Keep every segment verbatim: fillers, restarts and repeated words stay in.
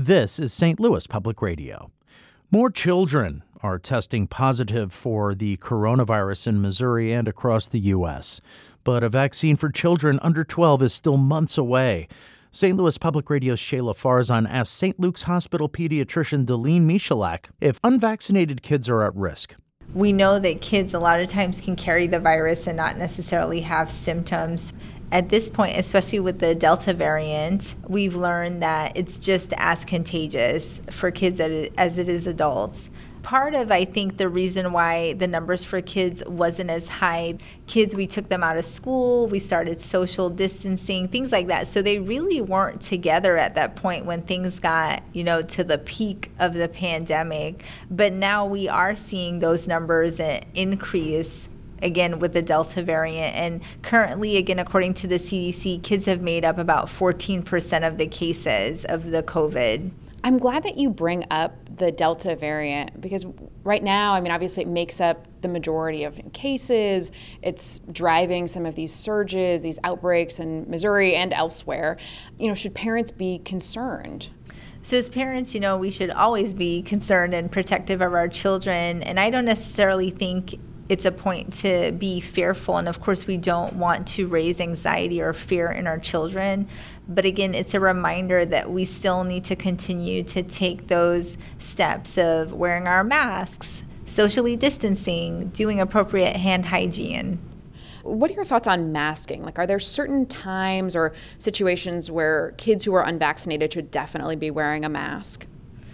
This is Saint Louis Public Radio. More children are testing positive for the coronavirus in Missouri and across the U S, but a vaccine for children under twelve is still months away. Saint Louis Public Radio's Shayla Farzan asked Saint Luke's Hospital pediatrician Deline Michalak if unvaccinated kids are at risk. We know that kids a lot of times can carry the virus and not necessarily have symptoms. At this point, especially with the Delta variant, we've learned that it's just as contagious for kids as it is adults. Part of, I think, the reason why the numbers for kids wasn't as high, kids, we took them out of school, we started social distancing, things like that. So they really weren't together at that point when things got, you know, to the peak of the pandemic. But now we are seeing those numbers increase again with the Delta variant. And currently, again, according to the C D C, kids have made up about fourteen percent of the cases of the COVID. I'm glad that you bring up the Delta variant because right now, I mean, obviously it makes up the majority of cases. It's driving some of these surges, these outbreaks in Missouri and elsewhere. You know, should parents be concerned? So as parents, you know, we should always be concerned and protective of our children. And I don't necessarily think it's a point to be fearful. And of course, we don't want to raise anxiety or fear in our children. But again, it's a reminder that we still need to continue to take those steps of wearing our masks, socially distancing, doing appropriate hand hygiene. What are your thoughts on masking? Like, are there certain times or situations where kids who are unvaccinated should definitely be wearing a mask?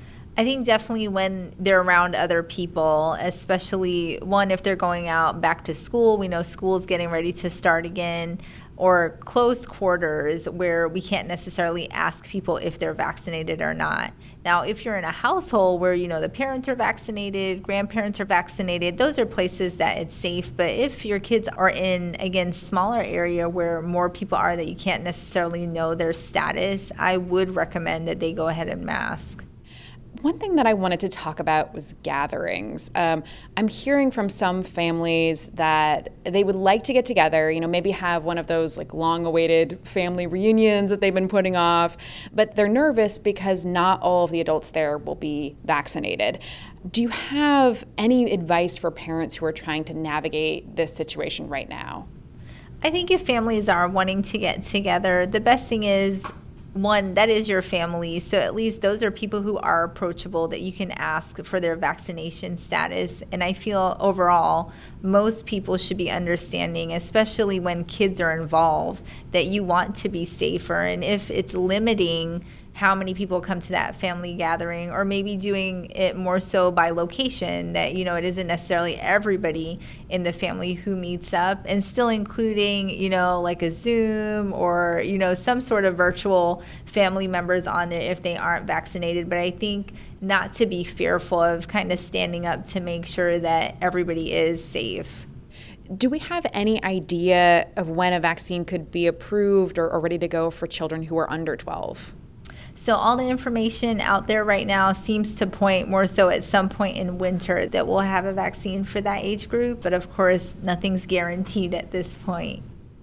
I think definitely when they're around other people, especially one, if they're going out back to school, we know school's getting ready to start again, or close quarters where we can't necessarily ask people if they're vaccinated or not. Now, if you're in a household where, you know, the parents are vaccinated, grandparents are vaccinated, those are places that it's safe. But if your kids are in, again, smaller area where more people are that you can't necessarily know their status, I would recommend that they go ahead and mask. One thing that I wanted to talk about was gatherings. Um, I'm hearing from some families that they would like to get together, you know, maybe have one of those like long-awaited family reunions that they've been putting off, but they're nervous because not all of the adults there will be vaccinated. Do you have any advice for parents who are trying to navigate this situation right now? I think if families are wanting to get together, the best thing is, one, that is your family, so at least those are people who are approachable that you can ask for their vaccination status. And I feel overall, most people should be understanding, especially when kids are involved, that you want to be safer. And if it's limiting how many people come to that family gathering, or maybe doing it more so by location, that, you know, it isn't necessarily everybody in the family who meets up, and still including, you know, like a Zoom or, you know, some sort of virtual family members on it if they aren't vaccinated. But I think not to be fearful of kind of standing up to make sure that everybody is safe. Do we have any idea of when a vaccine could be approved or, or ready to go for children who are under twelve? So all the information out there right now seems to point more so at some point in winter that we'll have a vaccine for that age group. But of course, nothing's guaranteed at this point.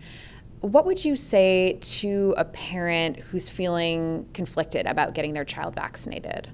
What would you say to a parent who's feeling conflicted about getting their child vaccinated?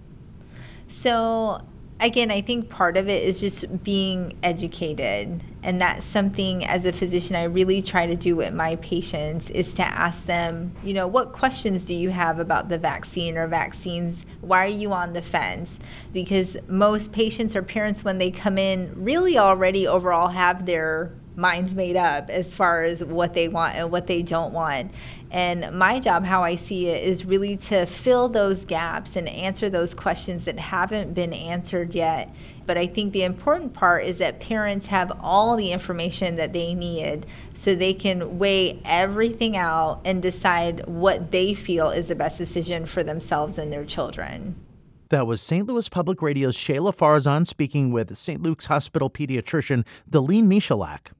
So again, I think part of it is just being educated. And that's something as a physician I really try to do with my patients, is to ask them, you know, what questions do you have about the vaccine or vaccines? Why are you on the fence? Because most patients or parents, when they come in, really already overall have their minds made up as far as what they want and what they don't want. And my job, how I see it, is really to fill those gaps and answer those questions that haven't been answered yet. But I think the important part is that parents have all the information that they need so they can weigh everything out and decide what they feel is the best decision for themselves and their children. That was Saint Louis Public Radio's Shayla Farzan speaking with Saint Luke's Hospital pediatrician Deline Michalak.